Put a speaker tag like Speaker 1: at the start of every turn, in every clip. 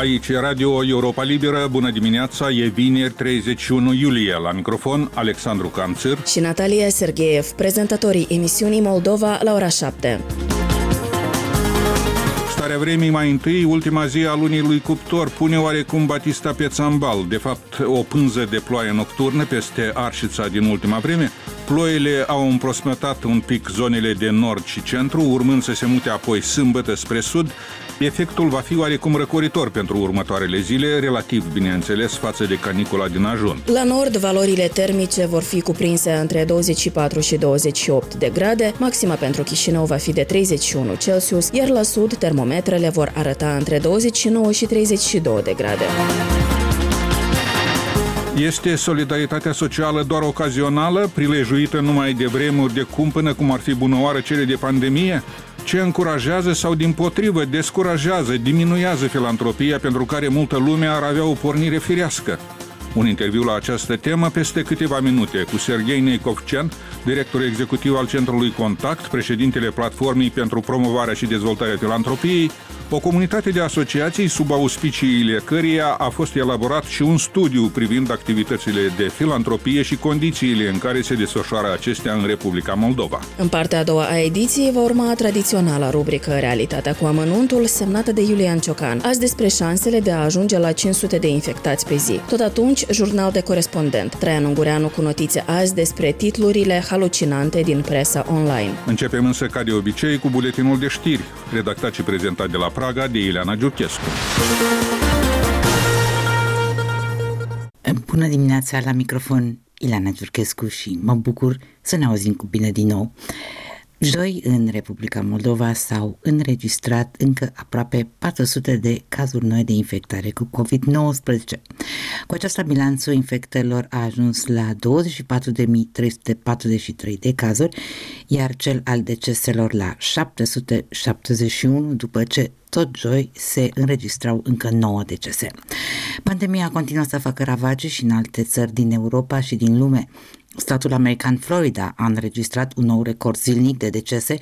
Speaker 1: Aici e Radio Europa Liberă, bună dimineața, e vineri 31 iulie. La microfon, Alexandru Canțir
Speaker 2: și Natalia Sergeev, prezentatorii emisiunii Moldova la ora 7.
Speaker 1: Starea vremii mai întâi, ultima zi a lunii lui Cuptor, pune oarecum Batista pe țambal. De fapt, o pânză de ploaie nocturnă peste Arșița din ultima vreme. Ploile au împrospătat un pic zonele de nord și centru, urmând să se mute apoi sâmbătă spre sud. Efectul va fi oarecum răcoritor pentru următoarele zile, relativ, bineînțeles, față de canicula din ajun.
Speaker 2: La nord, valorile termice vor fi cuprinse între 24 și 28 de grade, maxima pentru Chișinău va fi de 31 Celsius, iar la sud, termometrele vor arăta între 29 și 32 de grade.
Speaker 1: Este solidaritatea socială doar ocazională, prilejuită numai de vremuri de cumpănă, cum ar fi bunăoară cele de pandemie? Ce încurajează sau dimpotrivă descurajează, diminuează filantropia pentru care multă lume ar avea o pornire firească? Un interviu la această temă peste câteva minute cu Serghei Neicovcean, director executiv al Centrului Contact, președintele Platformei pentru Promovarea și Dezvoltarea Filantropiei, o comunitate de asociații sub auspiciile căreia a fost elaborat și un studiu privind activitățile de filantropie și condițiile în care se desfășoară acestea în Republica Moldova.
Speaker 2: În partea a doua a ediției va urma tradiționala rubrică Realitatea cu amănuntul, semnată de Iulian Ciocan. Azi despre șansele de a ajunge la 500 de infectați pe zi. Tot atunci, jurnal de corespondent. Traian Ungureanu cu notițe azi despre titlurile halucinante din presa online.
Speaker 1: Începem însă, ca de obicei, cu buletinul de știri, redactat și prezentat de la Praga de Ileana Giurchescu.
Speaker 3: Bună dimineața, la microfon Ileana Giurchescu și mă bucur să ne auzim cu bine din nou. Joi, în Republica Moldova s-au înregistrat încă aproape 400 de cazuri noi de infectare cu COVID-19. Cu aceasta, bilanțul infectelor a ajuns la 24.343 de cazuri, iar cel al deceselor la 771, după ce tot joi se înregistrau încă 9 decese. Pandemia continuă să facă ravage și în alte țări din Europa și din lume. Statul american Florida a înregistrat un nou record zilnic de decese,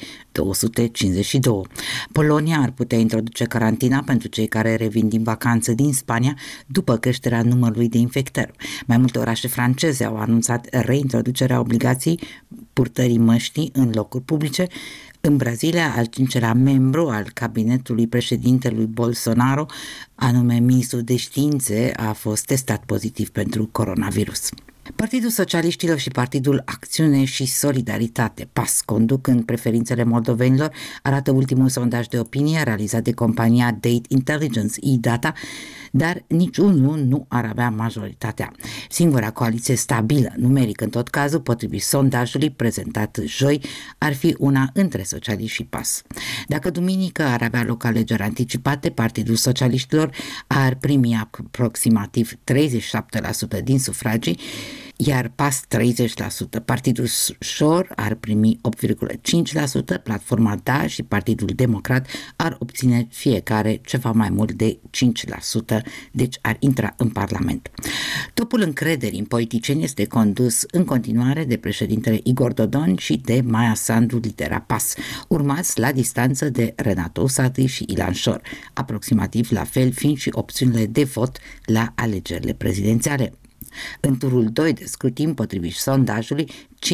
Speaker 3: 252. Polonia ar putea introduce carantina pentru cei care revin din vacanță din Spania după creșterea numărului de infectări. Mai multe orașe franceze au anunțat reintroducerea obligației purtării măștii în locuri publice. În Brazilia, al 5-lea membru al cabinetului președintelui Bolsonaro, anume ministrul de științe, a fost testat pozitiv pentru coronavirus. Partidul Socialiștilor și Partidul Acțiune și Solidaritate, PAS, conduc în preferințele moldovenilor, arată ultimul sondaj de opinie realizat de compania Date Intelligence, e-Data, dar niciunul nu ar avea majoritatea. Singura coaliție stabilă, numeric în tot cazul, potrivit sondajului prezentat joi, ar fi una între socialiști și PAS. Dacă duminică ar avea loc alegeri anticipate, Partidul Socialiștilor ar primi aproximativ 37% din sufragii, iar PAS 30%. Partidul Șor ar primi 8,5%, Platforma Da și Partidul Democrat ar obține fiecare ceva mai mult de 5%, deci ar intra în Parlament. Topul încrederii în politicieni este condus în continuare de președintele Igor Dodon și de Maia Sandu, lidera PAS, urmați la distanță de Renato Usatăi și Ilan Șor, aproximativ la fel fiind și opțiunile de vot la alegerile prezidențiale. În turul 2 de scrutin, potrivit sondajului,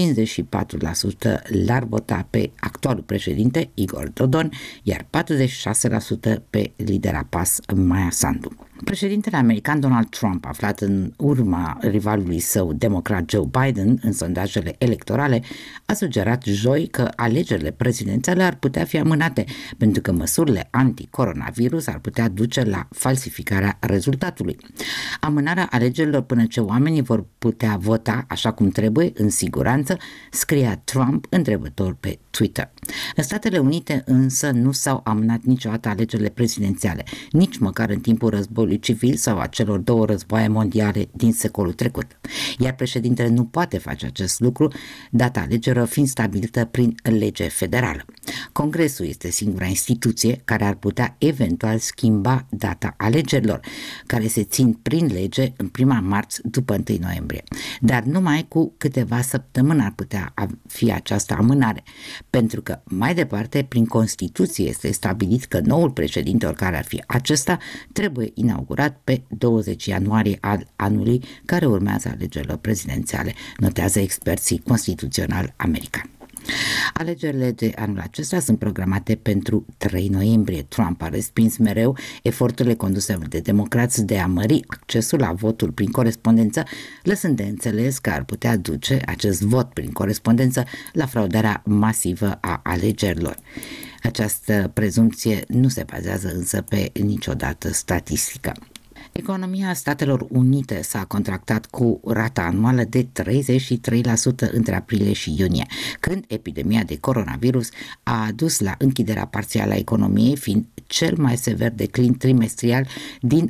Speaker 3: 54% l-ar vota pe actualul președinte, Igor Dodon, iar 46% pe lidera PAS, Maia Sandu. Președintele american Donald Trump, aflat în urma rivalului său democrat Joe Biden în sondajele electorale, a sugerat joi că alegerile prezidențiale ar putea fi amânate, pentru că măsurile anti-coronavirus ar putea duce la falsificarea rezultatului. Amânarea alegerilor până ce oamenii vor putea vota așa cum trebuie, în siguranță, scria Trump întrebător pe Twitter. În Statele Unite însă nu s-au amânat niciodată alegerile prezidențiale, nici măcar în timpul războiului civil sau a celor două războaie mondiale din secolul trecut. Iar președintele nu poate face acest lucru, data alegerilor fiind stabilită prin lege federală. Congresul este singura instituție care ar putea eventual schimba data alegerilor, care se țin prin lege în prima marți după 1 noiembrie. Dar numai cu câteva săptămâni ar putea fi această amânare, pentru că mai departe, prin Constituție este stabilit că noul președinte, oricare ar fi acesta, trebuie inaugurat pe 20 ianuarie al anului care urmează alegerilor prezidențiale, notează experții constituționali americani. Alegerile de anul acesta sunt programate pentru 3 noiembrie. Trump a respins mereu eforturile conduse de democrați de a mări accesul la votul prin corespondență, lăsând de înțeles că ar putea duce acest vot prin corespondență la fraudarea masivă a alegerilor. Această prezumție nu se bazează însă pe niciodată statistică. Economia Statelor Unite s-a contractat cu rata anuală de 33% între aprilie și iunie, când epidemia de coronavirus a adus la închiderea parțială a economiei, fiind cel mai sever declin trimestrial din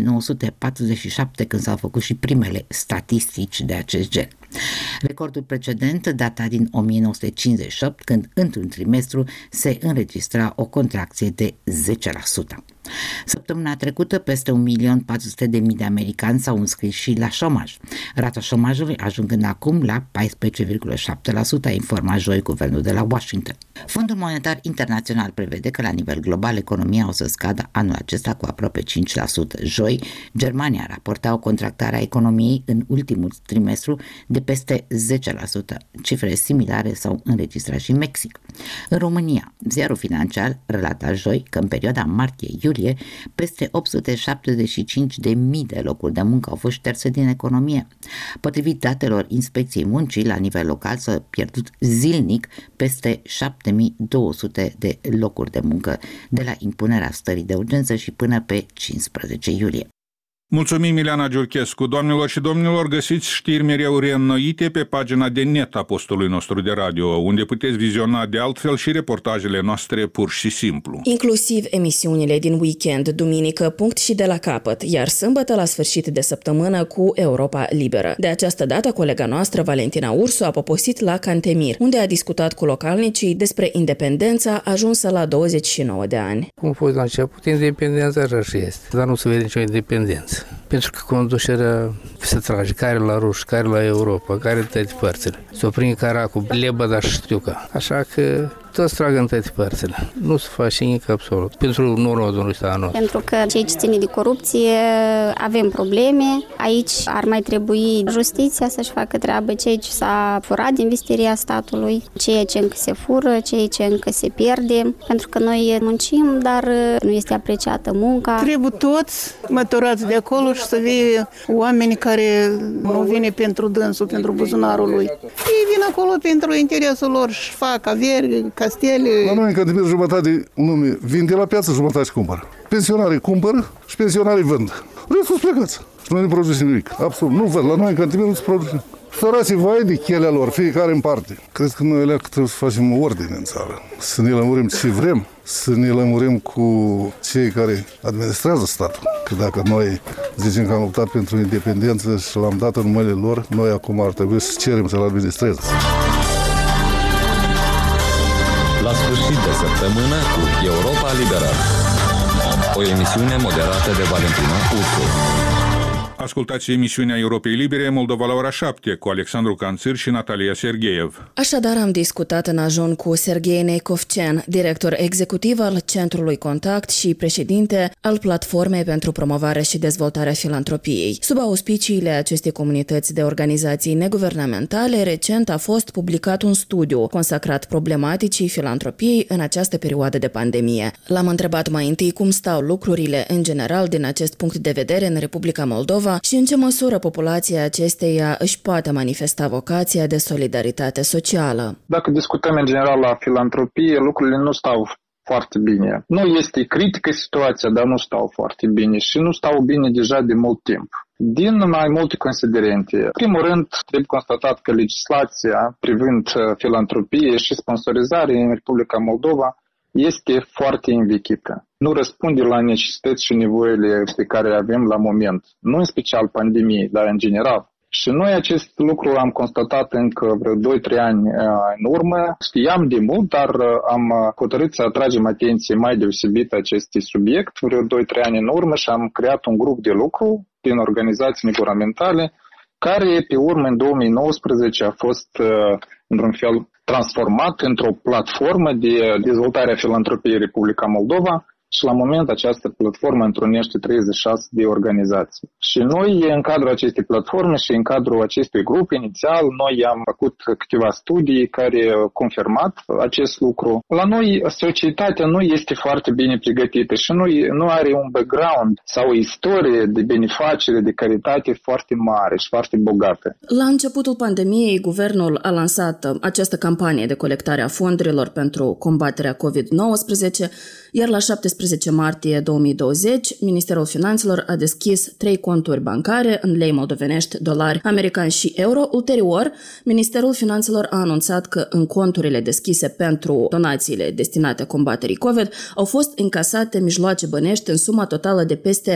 Speaker 3: 1947, când s-au făcut și primele statistici de acest gen. Recordul precedent data din 1958, când într-un trimestru se înregistra o contracție de 10%. Săptămâna trecută, peste 1.400.000 de americani s-au înscris și la șomaj. Rata șomajului ajungând acum la 14,7%, a informat joi guvernul de la Washington. Fondul Monetar Internațional prevede că la nivel global economia o să scadă anul acesta cu aproape 5%. Joi, Germania raporta o contractare a economiei în ultimul trimestru de peste 10%. Cifre similare s-au înregistrat și în Mexic. În România, ziarul financiar relata joi că în perioada martie-iulie peste 875.000 de locuri de muncă au fost șterse din economie. Potrivit datelor Inspecției Muncii, la nivel local s-au pierdut zilnic peste 7.200 de locuri de muncă de la impunerea stării de urgență și până pe 15 iulie.
Speaker 1: Mulțumim, Ileana Giurchescu. Doamnelor și domnilor, găsiți știri mereu reînnoite pe pagina de net a postului nostru de radio, unde puteți viziona de altfel și reportajele noastre pur și simplu.
Speaker 2: Inclusiv emisiunile din weekend, duminică, punct și de la capăt, iar sâmbătă la sfârșit de săptămână cu Europa Liberă. De această dată, colega noastră, Valentina Ursu, a poposit la Cantemir, unde a discutat cu localnicii despre independența ajunsă la 29 de ani.
Speaker 4: Cum a fost la început, independența așa și este, dar nu se vede nicio independență. Pentru că conducerea se trage, care la ruși, care la Europa, care în toate părțile. S-o prinde Caracul, Lebăda și Știuca. Așa că toți trag în toate părțile. Nu se face nimic absolut. Pentru norodul ăsta nostru.
Speaker 5: Pentru că cei ce ține de corupție avem probleme. Aici ar mai trebui justiția să-și facă treabă, cei ce s-a furat din visteria statului, ceea ce încă se fură, ceea ce încă se pierde. Pentru că noi muncim, dar nu este apreciată munca.
Speaker 6: Trebuie toți măturați de acolo și să fie oameni care nu vine pentru dânsul, pentru buzunarul lui. Ei vin acolo pentru interesul lor și fac averi, castele.
Speaker 7: La noi în Cantemir jumătate lume vinde la piață, jumătate cumpără. Pensionarii cumpără și pensionarii vând. Restul plecați. Și noi nu producem nimic. Absolut. Nu văd. La noi în Cantemir nu se produce. Sărații vai de chelea lor, fiecare în parte. Cred că noi alea trebuie să facem ordine în țară. Să ne lămurim ce vrem, să ne lămurim cu cei care administrează statul. Că dacă noi zicem că am luptat pentru independență și l-am dat în mâinile lor, noi acum ar trebui să cerem să-l administreze.
Speaker 8: La sfârșit de săptămână cu Europa Liberă. O emisiune moderată de Valentina Ursu.
Speaker 1: Ascultați emisiunea Europei Libere, Moldova la ora 7, cu Alexandru Canțir și Natalia Sergeev.
Speaker 2: Așadar, am discutat în ajun cu Serghei Neicovcen, director executiv al Centrului Contact și președinte al Platformei pentru Promovare și Dezvoltarea Filantropiei. Sub auspiciile acestei comunități de organizații neguvernamentale, recent a fost publicat un studiu consacrat problematicii filantropiei în această perioadă de pandemie. L-am întrebat mai întâi cum stau lucrurile în general din acest punct de vedere în Republica Moldova și în ce măsură populația acesteia își poate manifesta vocația de solidaritate socială.
Speaker 9: Dacă discutăm în general la filantropie, lucrurile nu stau foarte bine. Nu este critică situația, dar nu stau foarte bine și nu stau bine deja de mult timp. Din mai multe considerente. În primul rând, trebuie constatat că legislația privind filantropie și sponsorizare în Republica Moldova este foarte învechită. Nu răspunde la necesități și nevoile pe care le avem la moment. Nu în special pandemie, dar în general. Și noi acest lucru am constatat încă vreo 2-3 ani în urmă. Știam de mult, dar am hotărât să atragem atenție mai deosebită acestui subiect vreo 2-3 ani în urmă și am creat un grup de lucru din organizații neguvernamentale care pe urmă în 2019 a fost într-un fel transformat într-o platformă de dezvoltare a filantropiei Republica Moldova. Și la moment această platformă întrunește 36 de organizații. Și noi, în cadrul acestei platforme și în cadrul acestui grup, inițial, noi am făcut câteva studii care au confirmat acest lucru. La noi, societatea nu este foarte bine pregătită și nu are un background sau o istorie de benefacere, de caritate foarte mare și foarte bogată.
Speaker 2: La începutul pandemiei, guvernul a lansat această campanie de colectare a fondurilor pentru combaterea COVID-19, iar la 17 martie 2020, Ministerul Finanțelor a deschis 3 conturi bancare în lei moldovenești, dolari americani și euro. Ulterior, Ministerul Finanțelor a anunțat că în conturile deschise pentru donațiile destinate combaterii COVID au fost încasate mijloace bănești în suma totală de peste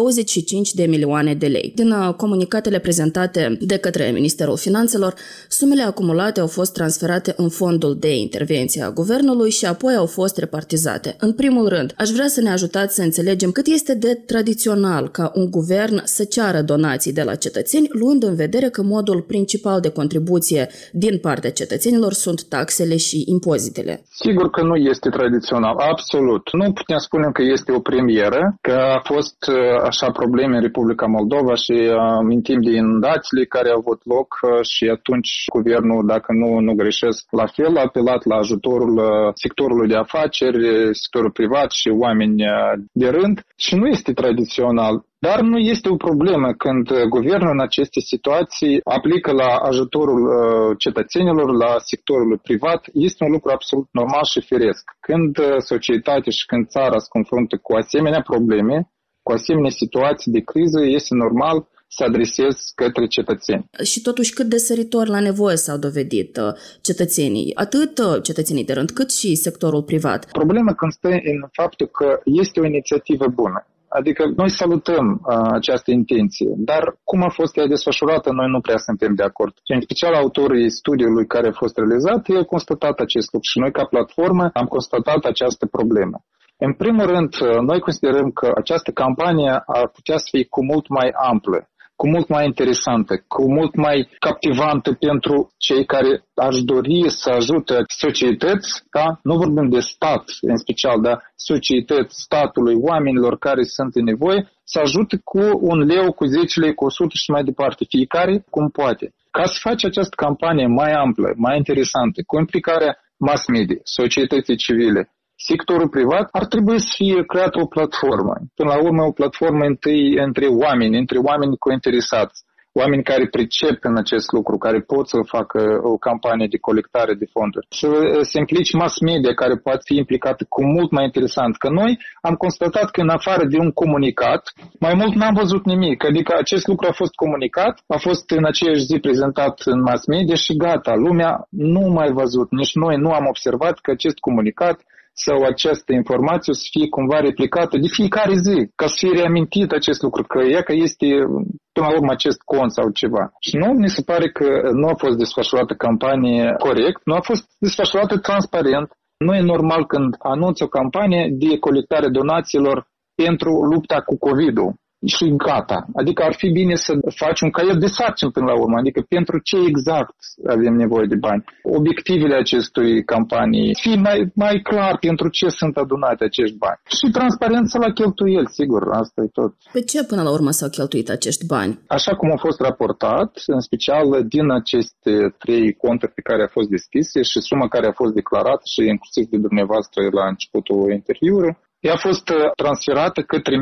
Speaker 2: 25 de milioane de lei. Din comunicatele prezentate de către Ministerul Finanțelor, sumele acumulate au fost transferate în fondul de intervenție a guvernului și apoi au fost repartizate. În primul rând, aș vrea să ne ajutați să înțelegem cât este de tradițional ca un guvern să ceară donații de la cetățeni, luând în vedere că modul principal de contribuție din partea cetățenilor sunt taxele și impozitele.
Speaker 9: Sigur că nu este tradițional, absolut. Nu putem spune că este o premieră, că a fost așa probleme în Republica Moldova și amintim de inundațiile care au avut loc și atunci guvernul, dacă nu greșesc, la fel a apelat la ajutorul sectorului de afaceri, sectorul privat și oameni de rând și nu este tradițional. Dar nu este o problemă când guvernul în aceste situații aplică la ajutorul cetățenilor, la sectorul privat. Este un lucru absolut normal și firesc. Când societatea și când țara se confruntă cu asemenea probleme, cu asemenea situații de criză, este normal să adresez către cetățeni.
Speaker 2: Și totuși cât de săritor la nevoie s-au dovedit cetățenii, atât cetățenii de rând, cât și sectorul privat?
Speaker 9: Problema constă în faptul că este o inițiativă bună. Adică noi salutăm această intenție, dar cum a fost ea desfășurată, noi nu prea suntem de acord. Și în special autorii studiului care a fost realizat, ei au constatat acest lucru și noi ca platformă am constatat această problemă. În primul rând, noi considerăm că această campanie ar putea să fie cu mult mai amplă, cu mult mai interesantă, cu mult mai captivantă pentru cei care aș dori să ajute societăți, da? Nu vorbim de stat în special, dar societăți, statului, oamenilor care sunt în nevoie, să ajute cu 1 leu, cu 10 lei, cu 100 și mai departe, fiecare cum poate. Ca să faci această campanie mai amplă, mai interesantă, cu implicarea mass media, societății civile, sectorul privat, ar trebui să fie creată o platformă. Până la urmă, o platformă întâi între oameni cointeresați, oameni care pricep în acest lucru, care pot să facă o campanie de colectare de fonduri. Să se implice mass media, care poate fi implicată cu mult mai interesant. Că noi am constatat că în afară de un comunicat, mai mult n-am văzut nimic. Adică acest lucru a fost comunicat, a fost în aceeași zi prezentat în mass media și gata. Lumea nu mai văzut, nici noi nu am observat că acest comunicat sau această informație să fie cumva replicată de fiecare zi, ca să fie reamintit acest lucru, că este până la urmă acest cont sau ceva. Și nu mi se pare că nu a fost desfășurată campanie corect, nu a fost desfășurată transparent. Nu e normal când anunță o campanie de colectare donațiilor pentru lupta cu COVID-ul. Și gata. Adică ar fi bine să faci un caiet de sarcini până la urmă. Adică pentru ce exact avem nevoie de bani. Obiectivele acestui campanii fi mai clar pentru ce sunt adunate acești bani. Și transparență la cheltuieli, sigur, asta e tot.
Speaker 2: Pe ce până la urmă s-au cheltuit acești bani?
Speaker 9: Așa cum a fost raportat, în special din aceste 3 conturi pe care a fost deschise și suma care a fost declarată și inclusiv de dumneavoastră la începutul interviului, ea a fost transferată către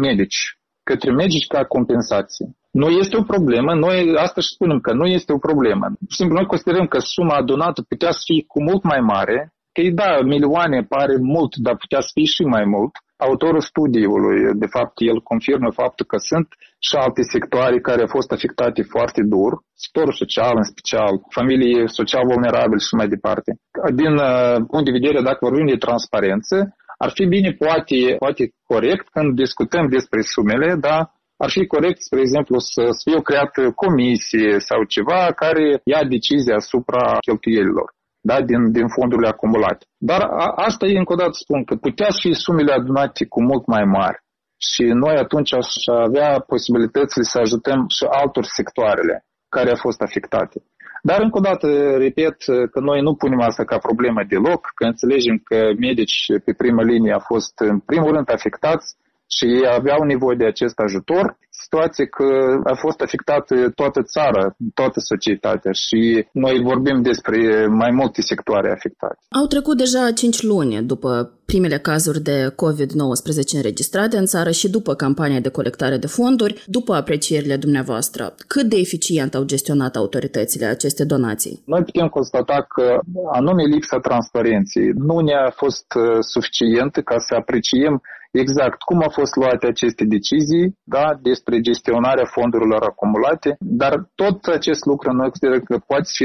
Speaker 9: medici ca compensație. Nu este o problemă, noi asta și spunem că nu este o problemă. Simplu, noi considerăm că suma adunată putea să fie cu mult mai mare, că da, milioane pare mult, dar putea să fie și mai mult. Autorul studiului, de fapt, el confirmă faptul că sunt și alte sectoare care au fost afectate foarte dur, sectorul social în special, familii social vulnerabile și mai departe. Din punct de vedere, dacă vorbim de transparență, ar fi bine, poate corect, când discutăm despre sumele, da, ar fi corect, spre exemplu, să fie o creată comisie sau ceva care ia decizia asupra cheltuielilor, da, din fondurile acumulate. Dar asta e, încă o dată spun, că putea fi sumele adunate cu mult mai mari și noi atunci aș avea posibilitățile să ajutăm și altor sectoarele care au fost afectate. Dar, încă o dată, repet că noi nu punem asta ca problemă deloc, că înțelegem că medici pe prima linie au fost în primul rând afectați și ei aveau nevoie de acest ajutor. Situație că a fost afectată toată țara, toată societatea și noi vorbim despre mai multe sectoare afectate.
Speaker 2: Au trecut deja 5 luni după primele cazuri de COVID-19 înregistrate în țară și după campania de colectare de fonduri, după aprecierile dumneavoastră. Cât de eficient au gestionat autoritățile aceste donații?
Speaker 9: Noi putem constata că anume lipsa transparenței nu ne-a fost suficientă ca să apreciem exact cum au fost luate aceste decizii, da, despre gestionarea fondurilor acumulate, dar tot acest lucru noi considerăm că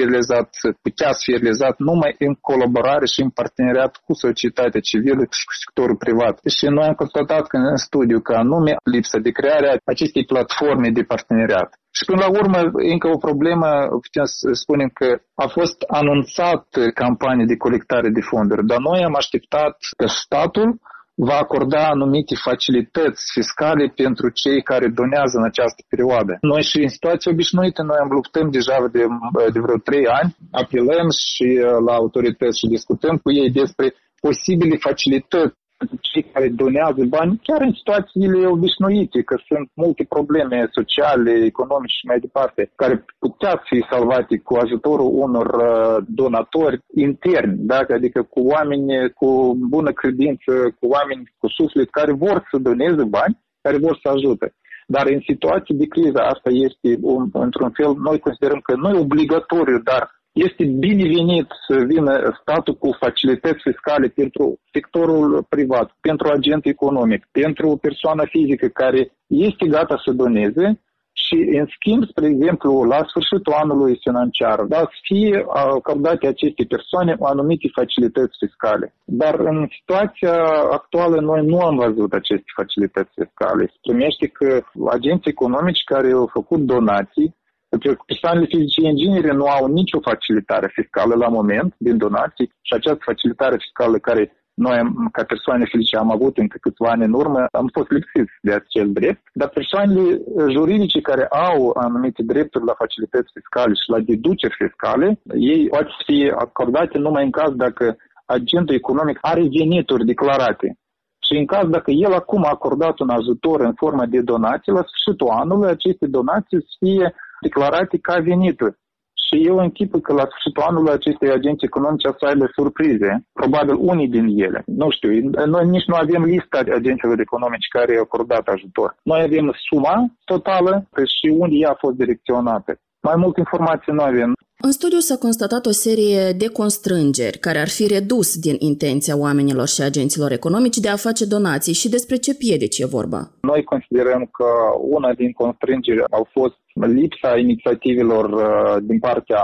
Speaker 9: putea să fie realizat numai în colaborare și în parteneriat cu societatea civilă și cu sectorul privat. Și noi am constatat că în studiu că anume lipsa de crearea acestei platforme de parteneriat. Și până la urmă, încă o problemă, putem să spunem că a fost anunțat campanie de colectare de fonduri, dar noi am așteptat că statul va acorda anumite facilități fiscale pentru cei care donează în această perioadă. Noi și în situație obișnuită, noi am luptăm deja de vreo 3 ani, apelăm și la autorități și discutăm cu ei despre posibile facilități pentru cei care donează bani, chiar în situațiile obișnuite, că sunt multe probleme sociale, economice și mai departe, care putea fi salvate cu ajutorul unor donatori interni, da? Adică cu oameni cu bună credință, cu oameni cu suflet, care vor să doneze bani, care vor să ajute. Dar în situații de criză, asta este, într-un fel, noi considerăm că nu e obligatoriu, dar este binevenit să vină statul cu facilități fiscale pentru sectorul privat, pentru agent economic, pentru o persoană fizică care este gata să doneze și, în schimb, spre exemplu, la sfârșitul anului financiar, da, să fie acordate aceste persoane anumite facilități fiscale. Dar în situația actuală noi nu am văzut aceste facilități fiscale. Se primește că agenții economici care au făcut donații, pentru că persoanele fizice inginere nu au nicio facilitare fiscală la moment din donații și această facilitare fiscală care noi, ca persoane fizice, am avut încă câțiva ani în urmă, am fost lipsiți de acel drept, dar persoanele juridice care au anumite drepturi la facilități fiscale și la deduceri fiscale, ei pot fi acordate numai în caz dacă agentul economic are venituri declarate. Și în caz dacă el acum a acordat un ajutor în formă de donații, la sfârșitul anului aceste donații să fie declarate ca venituri. Și eu închipă că la sfârșitul anului aceste agenți economice să aibă surprize, probabil unii din ele. Nu știu, noi nici nu avem lista agenților economici care au acordat ajutor. Noi avem suma totală și unde ea a fost direcționată. Mai multe informații nu avem.
Speaker 2: În studiu s-a constatat o serie de constrângeri care ar fi redus din intenția oamenilor și agenților economici de a face donații și despre ce piedici e vorba.
Speaker 9: Noi considerăm că una din constrângeri au fost lipsa inițiativelor din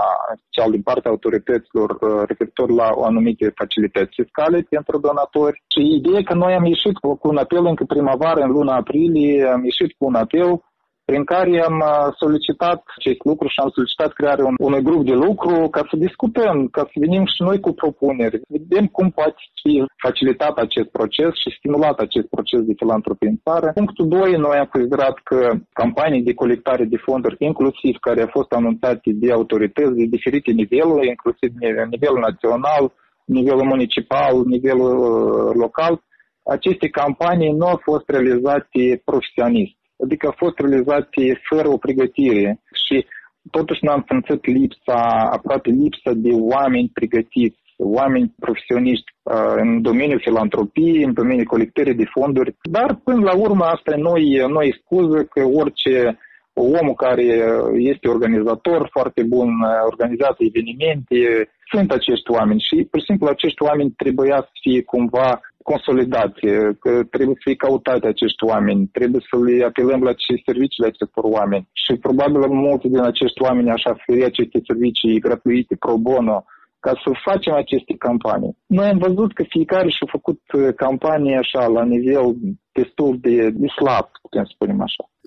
Speaker 9: partea autorităților referitor la anumite facilități fiscale pentru donatori. Și ideea că noi am ieșit cu un apel încă primăvară, în luna aprilie, am ieșit cu un apel prin care am solicitat acest lucru și am solicitat crearea unui grup de lucru ca să discutăm, ca să venim și noi cu propuneri, să vedem cum poate fi facilitat acest proces și stimulat acest proces de filantropie în țară. Punctul 2, noi am considerat că campanii de colectare de fonduri, inclusiv care au fost anunțate de autorități de diferite niveluri, inclusiv nivelul național, nivelul municipal, nivelul local, aceste campanii nu au fost realizate profesionist. Adică au fost realizate fără o pregătire și totuși ne-am simțit aproape lipsa de oameni pregătiți, oameni profesioniști în domeniul filantropiei, în domeniul colectării de fonduri. Dar până la urmă asta nu e scuză că orice omul care este organizator foarte bun, organizează evenimente, sunt acești oameni și pur și simplu acești oameni trebuia să fie cumva consolidați, că trebuie să fie căutate acești oameni, trebuie să le apelăm la serviciile acestor oameni și probabil multe din acești oameni așa oferi aceste servicii gratuite, pro bono, ca să facem aceste campanii. Noi am văzut că fiecare și-a făcut campanii așa la nivel destul de slab, putem să spunem așa.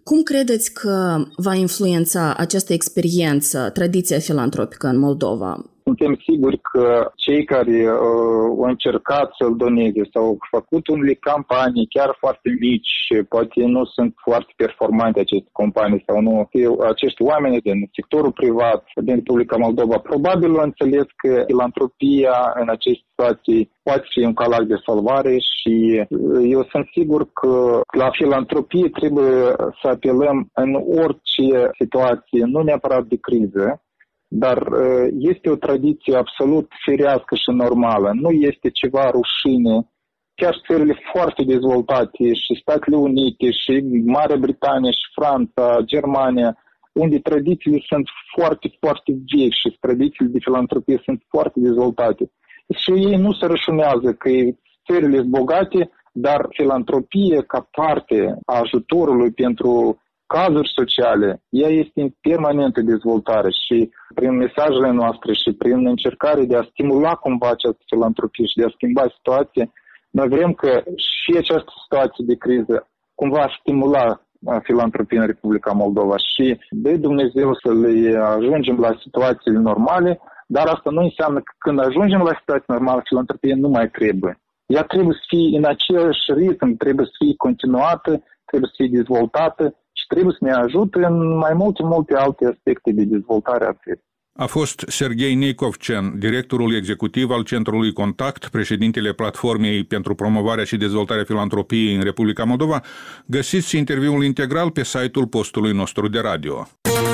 Speaker 2: Cum credeți că va influența această experiență tradiția filantropică în Moldova?
Speaker 9: Suntem siguri că cei care au încercat să-l doneze sau au făcut unele campanii chiar foarte mici, poate nu sunt foarte performante aceste companii sau nu, acești oameni din sectorul privat, din Republica Moldova, probabil au înțeles că filantropia în aceste situații poate fi un calac de salvare și eu sunt sigur că la filantropie trebuie să apelăm în orice situație, nu neapărat de criză, dar este o tradiție absolut firească și normală. Nu este ceva rușine. Chiar țările foarte dezvoltate și Statele Unite și Marea Britanie și Franța, Germania, unde tradițiile sunt foarte, foarte vechi și tradițiile de filantropie sunt foarte dezvoltate. Și ei nu se rășunează că țările sunt bogate, dar filantropie ca parte a ajutorului pentru cazuri sociale, ea este în permanentă dezvoltare și prin mesajele noastre și prin încercare de a stimula cumva această filantropie și de a schimba situația, noi vrem că și această situație de criză cumva stimula filantropie în Republica Moldova și de Dumnezeu să le ajungem la situațiile normale, dar asta nu înseamnă că când ajungem la situații normale, filantropie nu mai trebuie. Ea trebuie să fie în același ritm, trebuie să fie continuată, trebuie să fie dezvoltată și trebuie să ne ajute în mai multe alte aspecte de dezvoltare a țării.
Speaker 1: A fost Serghei Neicovcen, directorul executiv al Centrului Contact, președintele Platformei pentru promovarea și dezvoltarea filantropiei în Republica Moldova. Găsiți interviul integral pe site-ul postului nostru de radio.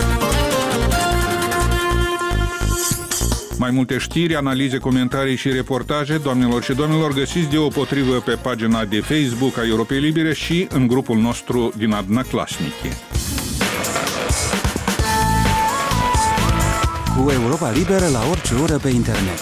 Speaker 1: Mai multe știri, analize, comentarii și reportaje, doamnelor și domnilor, găsiți deopotrivă pe pagina de Facebook a Europei Libere și în grupul nostru din Odnoklassniki.
Speaker 10: Cu Europa Liberă la orice oră pe internet.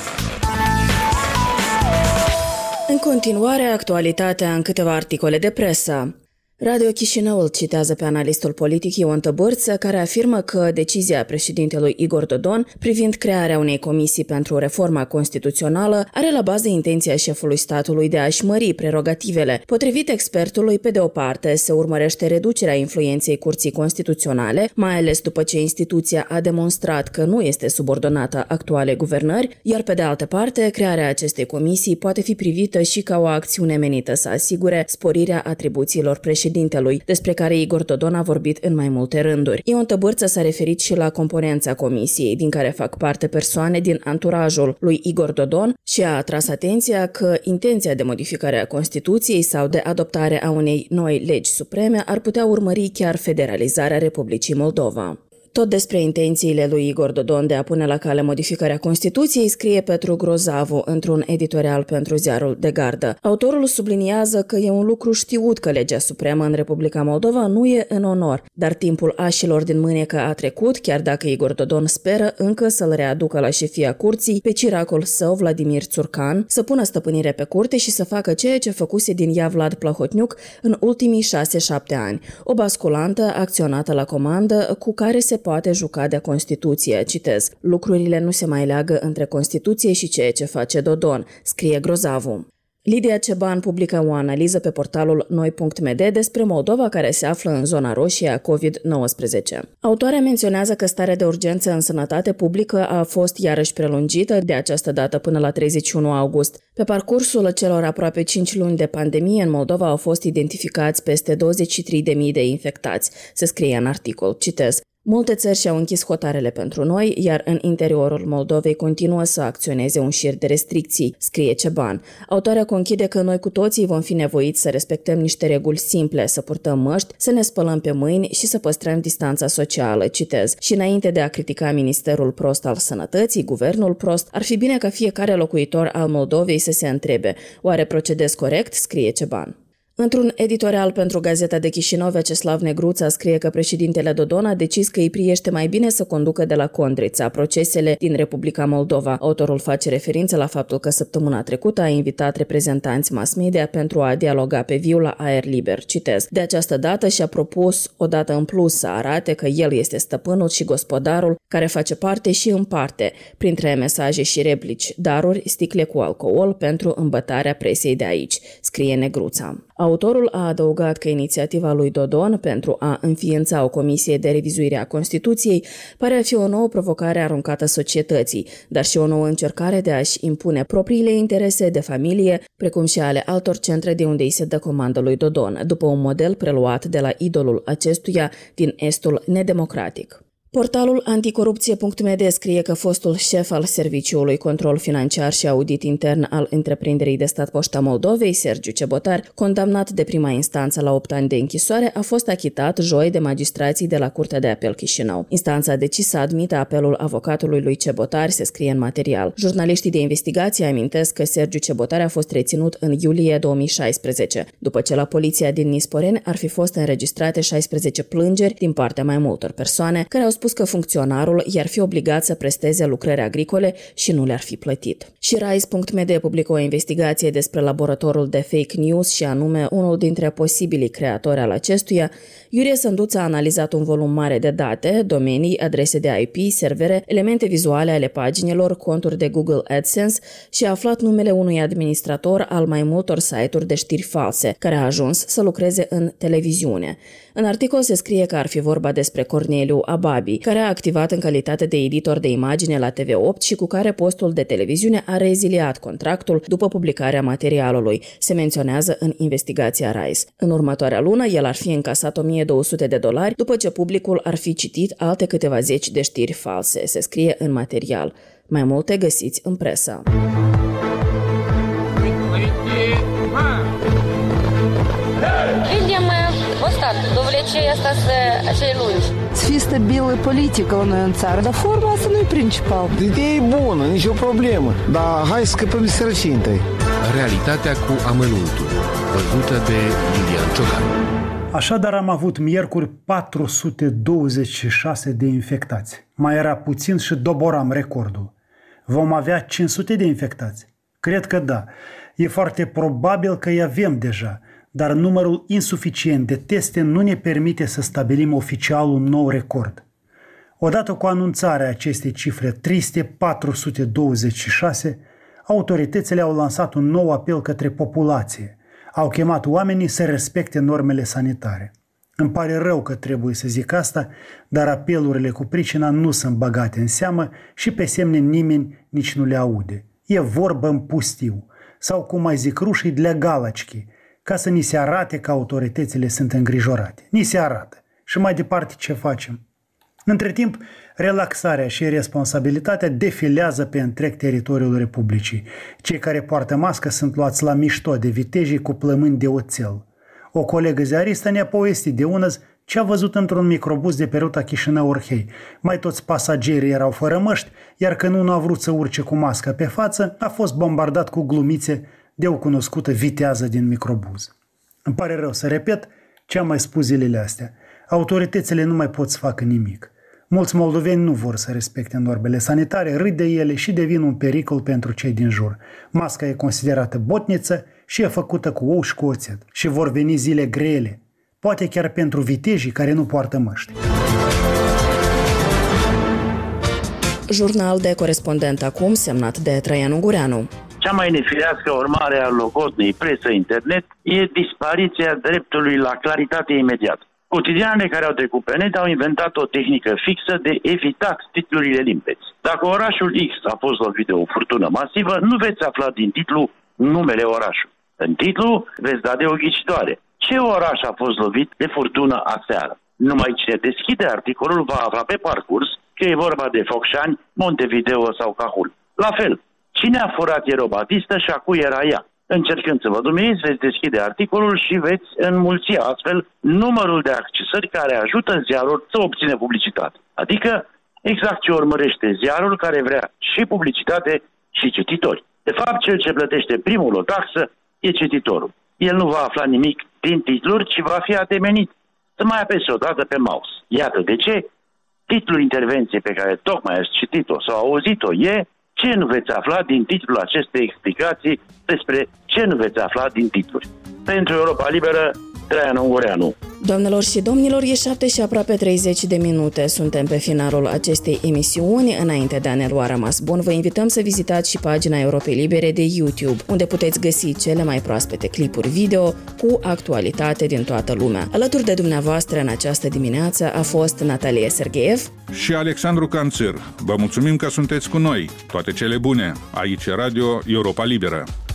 Speaker 2: În continuare, actualitatea în câteva articole de presă. Radio Chișinău îl citează pe analistul politic Ion Tăbârță, care afirmă că decizia președintelui Igor Dodon privind crearea unei comisii pentru reforma constituțională are la bază intenția șefului statului de a-și mări prerogativele. Potrivit expertului, pe de o parte, se urmărește reducerea influenței Curții Constituționale, mai ales după ce instituția a demonstrat că nu este subordonată actualei guvernări, iar pe de altă parte, crearea acestei comisii poate fi privită și ca o acțiune menită să asigure sporirea atribuțiilor președintelui, despre care Igor Dodon a vorbit în mai multe rânduri. Ion Tăbârță s-a referit și la componența comisiei, din care fac parte persoane din anturajul lui Igor Dodon și a atras atenția că intenția de modificare a Constituției sau de adoptare a unei noi legi supreme ar putea urmări chiar federalizarea Republicii Moldova. Tot despre intențiile lui Igor Dodon de a pune la cale modificarea Constituției scrie Petru Grozavu într-un editorial pentru ziarul De Gardă. Autorul subliniază că e un lucru știut că legea supremă în Republica Moldova nu e în onor, dar timpul așilor din mânecă a trecut, chiar dacă Igor Dodon speră încă să-l readucă la șefia curții pe ciracul său Vladimir Țurcan, să pună stăpânire pe curte și să facă ceea ce făcuse din ea Vlad Plahotniuc în ultimii 6-7 ani. O basculantă acționată la comandă cu care se poate juca de Constituție. Citez: lucrurile nu se mai leagă între Constituție și ceea ce face Dodon, scrie Grozavu. Lidia Ceban publică o analiză pe portalul Noi.md despre Moldova, care se află în zona roșie a COVID-19. Autoarea menționează că starea de urgență în sănătate publică a fost iarăși prelungită, de această dată până la 31 august. Pe parcursul celor aproape 5 luni de pandemie, în Moldova au fost identificați peste 23.000 de infectați, se scrie în articol. Citez: multe țări și-au închis hotarele pentru noi, iar în interiorul Moldovei continuă să acționeze un șir de restricții, scrie Ceban. Autoarea conchide că noi cu toții vom fi nevoiți să respectăm niște reguli simple, să purtăm măști, să ne spălăm pe mâini și să păstrăm distanța socială, citez. Și înainte de a critica Ministerul prost al Sănătății, guvernul prost, ar fi bine ca fiecare locuitor al Moldovei să se întrebe: oare procedez corect, scrie Ceban. Într-un editorial pentru Gazeta de Chișinău, Vyacheslav Negruța scrie că președintele Dodon a decis că îi priește mai bine să conducă de la Condrița procesele din Republica Moldova. Autorul face referință la faptul că săptămâna trecută a invitat reprezentanți mass media pentru a dialoga pe viu la aer liber. Citez: de această dată și-a propus o dată în plus să arate că el este stăpânul și gospodarul care face parte și împarte, printre mesaje și replici, daruri, sticle cu alcool pentru îmbătarea presei de aici, scrie Negruța. Autorul a adăugat că inițiativa lui Dodon pentru a înființa o comisie de revizuire a Constituției pare a fi o nouă provocare aruncată societății, dar și o nouă încercare de a-și impune propriile interese de familie, precum și ale altor centre de unde îi se dă comandă lui Dodon, după un model preluat de la idolul acestuia din estul nedemocratic. Portalul anticorupție.md scrie că fostul șef al Serviciului Control Financiar și Audit Intern al Întreprinderii de Stat Poșta Moldovei, Sergiu Cebotar, condamnat de prima instanță la 8 ani de închisoare, a fost achitat joi de magistrații de la Curtea de Apel Chișinău. Instanța a decis să admită apelul avocatului lui Cebotar, se scrie în material. Jurnaliștii de investigație amintesc că Sergiu Cebotar a fost reținut în iulie 2016, după ce la poliția din Nisporeni ar fi fost înregistrate 16 plângeri din partea mai multor persoane care au spus că funcționarul i-ar fi obligat să presteze lucrări agricole și nu le-ar fi plătit. Și Rise.md publică o investigație despre laboratorul de fake news și anume unul dintre posibilii creatori al acestuia. Iurie Sânduță a analizat un volum mare de date, domenii, adrese de IP, servere, elemente vizuale ale paginilor, conturi de Google AdSense și a aflat numele unui administrator al mai multor site-uri de știri false, care a ajuns să lucreze în televiziune. În articol se scrie că ar fi vorba despre Corneliu Ababi, care a activat în calitate de editor de imagine la TV8 și cu care postul de televiziune a reziliat contractul după publicarea materialului, se menționează în investigația Rise. În următoarea lună, el ar fi încasat $1.200 după ce publicul ar fi citit alte câteva zeci de știri false, se scrie în material. Mai multe găsiți în presă.
Speaker 11: Довлечение остаться acei lungi.
Speaker 12: Să fie stabilă politică la noi în țară, dar forma asta nu e principal.
Speaker 13: Ideea e bună, nicio problemă, dar hai să scăpăm de sărăcie întâi.
Speaker 14: Realitatea cu amănuntul, văzută de Iulian Ciocan.
Speaker 15: Așadar am avut miercuri 426 de infectați. Mai era puțin și doboram recordul. Vom avea 500 de infectați? Cred că da. E foarte probabil că îi avem deja, dar numărul insuficient de teste nu ne permite să stabilim oficial un nou record. Odată cu anunțarea acestei cifre triste, 426, autoritățile au lansat un nou apel către populație. Au chemat oamenii să respecte normele sanitare. Îmi pare rău că trebuie să zic asta, dar apelurile cu pricina nu sunt băgate în seamă și pe semne nimeni nici nu le aude. E vorbă în pustiu, sau cum mai zic rușii, для галочки, ca să ni se arate că autoritățile sunt îngrijorate. Ni se arată. Și mai departe ce facem? Între timp, relaxarea și responsabilitatea defilează pe întreg teritoriul Republicii. Cei care poartă mască sunt luați la mișto de vitejii cu plămâni de oțel. O colegă ziaristă ne-a povestit de unăzi ce a văzut într-un microbuz de pe ruta Chișinău-Orhei. Mai toți pasagerii erau fără măști, iar când unul a vrut să urce cu masca pe față, a fost bombardat cu glumițe de o cunoscută vitează din microbuz. Îmi pare rău să repet ce am mai spus zilele astea. Autoritățile nu mai pot să facă nimic. Mulți moldoveni nu vor să respecte normele sanitare, râd de ele și devin un pericol pentru cei din jur. Masca e considerată botniță și e făcută cu ou și cu oțet. Și vor veni zile grele, poate chiar pentru vitejii care nu poartă măști.
Speaker 2: Jurnal de corespondent acum, semnat de Traian Ungureanu.
Speaker 16: Cea mai nefirească urmare a logotnei presă internet e dispariția dreptului la claritate imediată. Cotidianele care au trecut pe net au inventat o tehnică fixă de evitat titlurile limpezi. Dacă orașul X a fost lovit de o furtună masivă, nu veți afla din titlu numele orașului. În titlu veți da de o ghicitoare. Ce oraș a fost lovit de furtună aseară? Numai cine deschide articolul va afla pe parcurs că e vorba de Focșani, Montevideo sau Cahul. La fel, cine a furat Ierobatistă și a cui era ea? Încercând să vă duminiți, veți deschide articolul și veți înmulți astfel numărul de accesări care ajută ziarul să obține publicitate. Adică exact ce urmărește ziarul care vrea și publicitate și cititori. De fapt, cel ce plătește primul o taxă e cititorul. El nu va afla nimic din titluri, ci va fi atemenit să mai apese o dată pe mouse. Iată de ce titlul intervenției pe care tocmai ați citit-o sau auzit-o e ce nu veți afla din titlul acestei explicații despre ce nu veți afla din titluri. Pentru Europa Liberă, Traian Ungureanu.
Speaker 2: Doamnelor și domnilor, e 7 și aproape 30 de minute. Suntem pe finalul acestei emisiuni. Înainte de a ne lua rămas bun, vă invităm să vizitați și pagina Europei Libere de YouTube, unde puteți găsi cele mai proaspete clipuri video cu actualitate din toată lumea. Alături de dumneavoastră în această dimineață a fost Natalia Sergeev
Speaker 1: și Alexandru Canțir. Vă mulțumim că sunteți cu noi. Toate cele bune. Aici Radio Europa Liberă.